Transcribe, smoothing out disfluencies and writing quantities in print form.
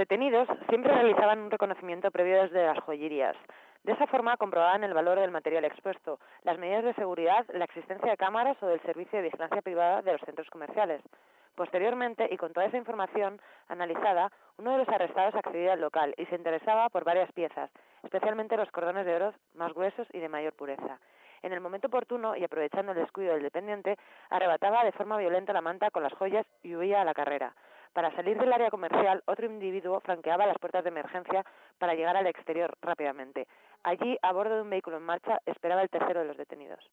detenidos siempre realizaban un reconocimiento previo desde las joyerías. De esa forma comprobaban el valor del material expuesto, las medidas de seguridad, la existencia de cámaras o del servicio de vigilancia privada de los centros comerciales. Posteriormente, y con toda esa información analizada, uno de los arrestados accedía al local y se interesaba por varias piezas, especialmente los cordones de oro más gruesos y de mayor pureza. En el momento oportuno, y aprovechando el descuido del dependiente, arrebataba de forma violenta la manta con las joyas y huía a la carrera. Para salir del área comercial, otro individuo franqueaba las puertas de emergencia para llegar al exterior rápidamente. Allí, a bordo de un vehículo en marcha, esperaba el tercero de los detenidos.